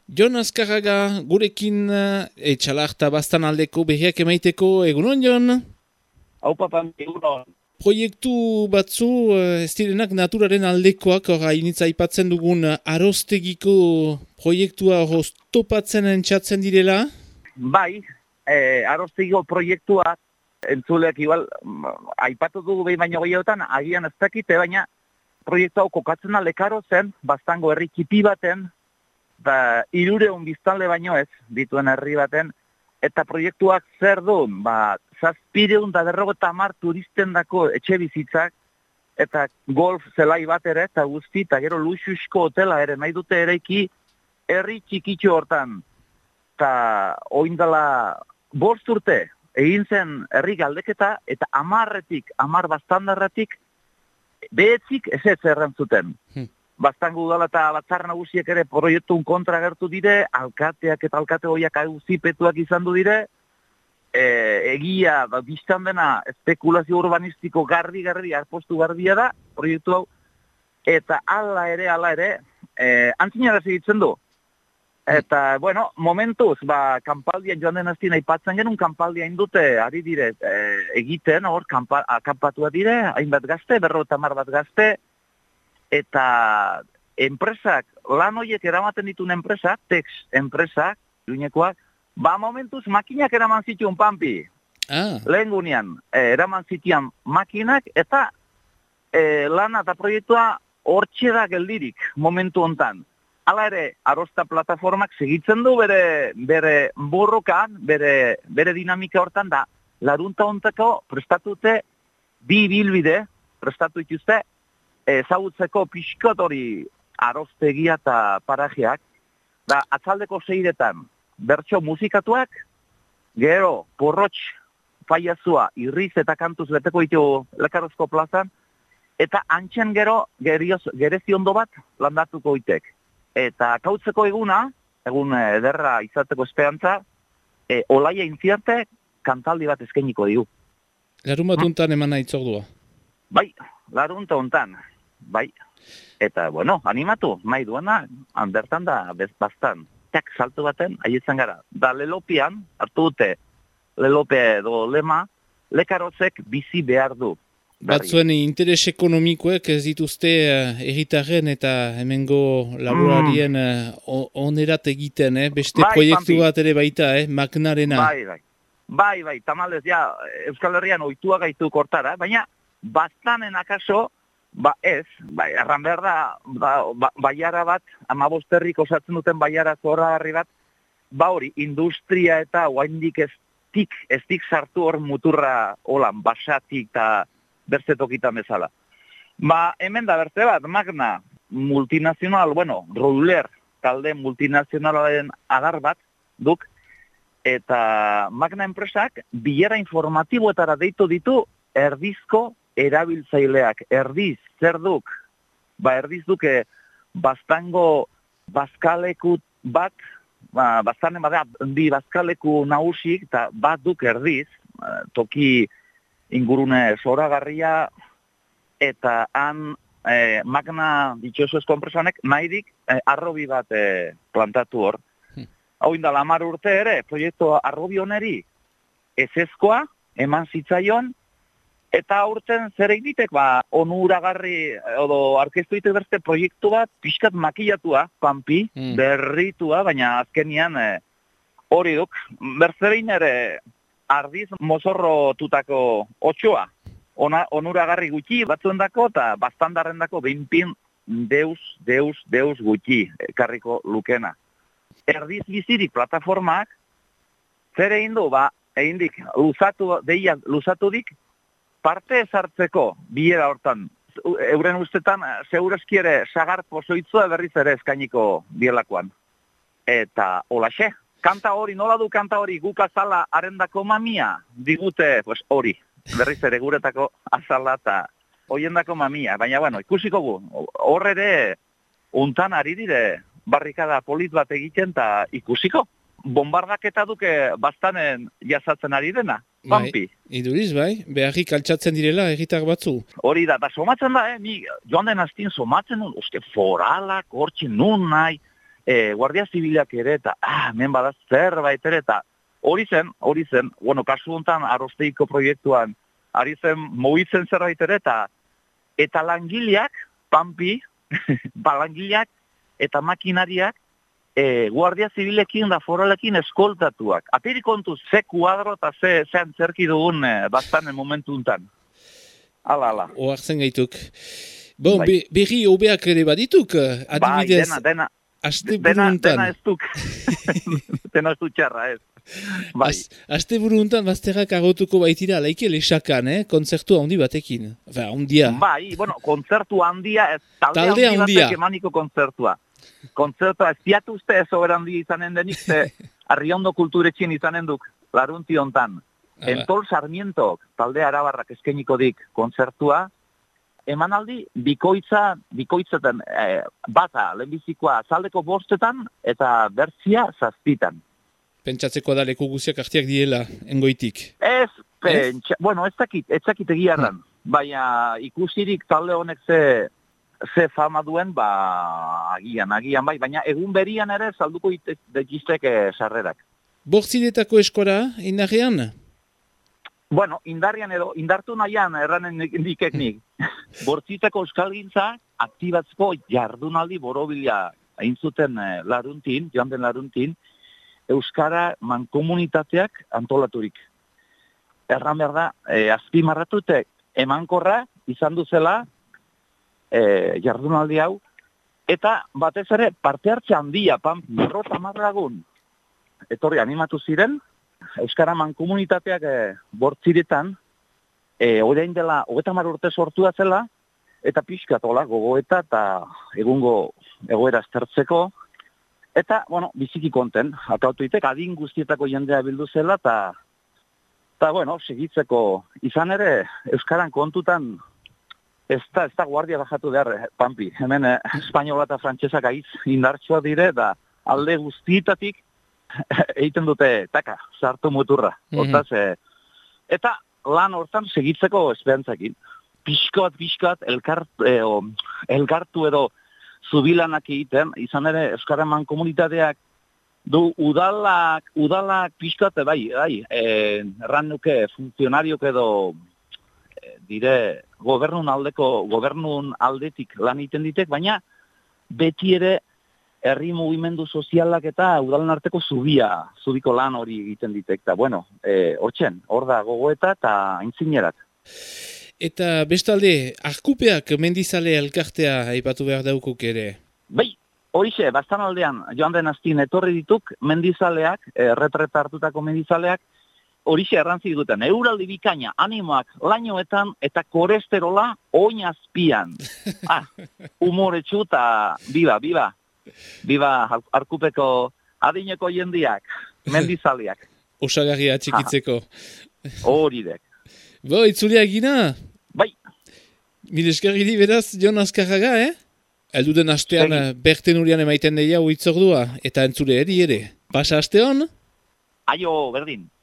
Jon Azkarraga gurekin etxalarta bastan aldeko berriak emaiteko, egunon Jon? Hau papan, egunon. Proiektu batzu ez direnak naturaren aldekoak, hainitza aipatzen dugun aroztegiko proiektua topatzen entzatzen direla? Bai, aroztegiko proiektua entzuleak igual aipatu dugu behin baino gehiagotan, agian ez dakite, baina proiektu hau kokatzen Lekaro zen, bastango herri txipi baten, 300 biztanle baino ez dituen herri baten, eta proiektuak zer du, 750 turisten dako etxe bizitzak, eta golf zelai bat ere, eta guzti, eta gero luxusko hotela ere, nahi dute eraiki herri txikitxo hortan. Eta oindala 5 urte, egin zen herri galdeketa, eta 10 bastandarratik, behetzik ez errantzuten. Bastango udala eta batzar nagusiek ere proiektun kontra gertu dire, alkateak eta alkate hoiak auzipetuak izan du dire, egia, biztan dena, espekulazio urbanistiko garbi, arpostu garbia da, proiektu hau, eta ala ere, antzinara segitzen du. Eta, bueno, momentuz, kanpaldian joan den azti aipatzen genuen, kanpaldian dute, ari dire, egiten, hor, kanpatua dire, hainbat gazte, 50 bat gazte, eta enpresak, lan horiek eramaten dituen enpresak, Tex enpresak, duinekoak, momentuz makinak eraman zituen Pampi. Lehen gunean, eraman zitian makinak, eta lana eta proiektua hortxe da geldirik, momentu hontan. Hala ere, Arosta plataformak segitzen du bere borrokan, bere dinamika hortan da, larunta hontako prestatute bi bilbide, prestatu ituzte, ezagutzeko pixkot hori aroztegia eta parajeak, da atzaldeko 6etan bertso musikatuak, gero porrotx faiazua irriz eta kantuz beteko ditu Lekarozko plazan, eta antxen gero gerezi ondo bat landatuko itek. Eta kautzeko egun ederra izateko esperantza, olaia intziarte kantaldi bat eskainiko digu. Larun bat untan eman nahi zordua? Bai, larunta hontan. Bai, eta, bueno, animatu, nahi duena, bertan da, bastan, tak salto baten, aietzen gara. Da lelopian, hartu dute, lelope edo lema, Lekarozek bizi behar du. Batzuen interes ekonomikoek ez dituzte herritarren eta hemengo laborarien onerat egiten, beste proiektu bat ere baita, Magnarena. Bai, tamalez, ja, Euskal Herrian oitua gaitu kortara, baina bastanen akaso, erran behar da, baiara bat, 15 herrik osatzen duten baiara zoragarri bat, hori, industria eta oaindik ez tik sartu hor muturra holan, basatik eta bertzetokitan bezala. Hemen da bertze bat, Magna, multinazional, Roller, talde multinazionalaren adar bat, duk, eta Magna enpresak bilera informatiboetara deitu ditu erdizko erabiltzaileak. Erdiz, zer duk? Erdiz duke bastango bazkaleku bat, bastanen bada bi bazkaleku nagusik, eta bat duk erdiz, toki ingurune zoragarria, eta han Magna ditxosuezko enpresanek nahidik arrobi bat plantatu hor. Hau indala 10 urte ere, proiektu arrobi honeri ezezkoa eman zitzaion, eta aurten zer egitek, onuragarri, edo arkeztu ditek berste proiektu bat, pixkat makillatua, Pampi, berritua, baina azkenian hori duk. Berzerein ere ardiz mozorro tutako 8, onuragarri gutxi batzuen dako, eta bastandarren dako behinpin deus gutxi karriko lukena. Erdiz bizirik plataformak, zer egin du, egindik, luzatu dik, parte ezartzeko bilera hortan, euren ustetan, segurazki ere sagar pozoitzua berriz ere eskainiko dielakoan. Eta holaxe, kanta hori, nola du kanta hori, guk azala arendako mamia, digute hori, berriz ere guretako azala eta hoiendako mamia. Baina, ikusiko gu, hor ere, untan ari dire, barrikada polit bat egiten eta ikusiko. Bombardaketa duke bastanen jasatzen ari dena, Pampi. Iduriz, beharrik altxatzen direla egitar batzu. Hori da, eta somatzen da, ni joan den aztien somatzen, foralak, hortxe nun nahi, Guardia Zibilak ere, eta, hemen badaz zerbait ere, eta hori zen, bueno, kasu honetan Arosteiko proiektuan, ari zen mugitzen zerbait ere, eta langileak, Pampi, langileak eta makinariak, Guardia Zibilekin da foralekin eskoltatuak. Apiri kontuz, ze kuadro eta ze antzerki dugun bastanen momentu untan. Ala. Oartzen gaituk. Bon, berri hobeak ere badituk, adibidez. Bai, dena. Dena ez duk. Dena ez duk txarra, ez. Bai. Aste buru untan bazterrak agotuko baitira laike lesakan, kontzertu handi batekin. Handia. Bai, bueno, kontzertu handia, talde handia batek emaniko kontzertua. Kontzertua, ez diatu uste ez ober handia izanen denik, ze Arriondo kulturetxin izanen duk, larunti hontan. Entol Sarmientok, talde arabarrak eskeniko dik kontzertua, emanaldi bikoitzetan, bata, lehenbizikoa zaldeko 5 eta bertzia 7. Pentsatzeko da leku guziak artiak diela, engoitik. Bueno, ez dakit egiarran. Baina ikusirik talde honek ze fama duen, agian bai. Baina egun berian ere salduko dekiztek sarrerak. Bortzidetako eskora, indarrean? Bueno, indartu nahian erranen dikeknik. Bortzitako euskalgintza aktibatzeko jardunaldi borobila hain zuten joan den laruntin, Euskara mankomunitateak antolaturik. Erran behar da, azpimarratutek emankorra izan duzela jardunaldi hau, eta batez ere parte hartze handia, 50 lagun etorri animatu ziren, Euskara mankomunitateak Bortziretan, orain dela 30 urte sortua zela, eta pixkatola gogoeta eta egungo egoera aztertzeko, eta, bueno, biziki konten, akautu itek, adin guztietako jendea bildu zela, eta bueno, segitzeko izan ere, Euskaran kontutan, ez da guardia bajatu behar, Pampi. Hemen, espainola eta frantsesak aiz indartsoa dire, da alde guztietatik egiten dute, sartu muturra. Hortaz, eta lan hortan segitzeko esperantzakin. Pixkat, elkartu edo zubilanak egiten, izan ere Euskara mankomunitateak du udalak pixkat, erran nuke funtzionariok edo dire gobernun aldetik lan egiten ditek, baina beti ere herri mugimendu sozialak eta udalen arteko zubiko lan hori egiten ditek. Eta, bueno, hor da gogoeta eta aintzinerak. Eta bestalde, Arkupeak mendizale elkartea aipatu behar daukuk ere? Bai, horixe, bastan aldean, joan den aztin etorri dituk, mendizaleak, retreta hartutako mendizaleak, horixe errantzi duten, euraldi bikaina, animoak, lainoetan, eta kolesterola oin azpian. Humoretsu eta biba Arkupeko adineko jendiak, mendizaleak. Osagarria txikitzeko. Horidek. Itzulia egina? Bai. Mil eskerri beraz, Jon Azkarraga, Elduden astean berten urian emaiten deia uitzordua, eta entzule eri ere. Pasa aste hon? Aio, berdin.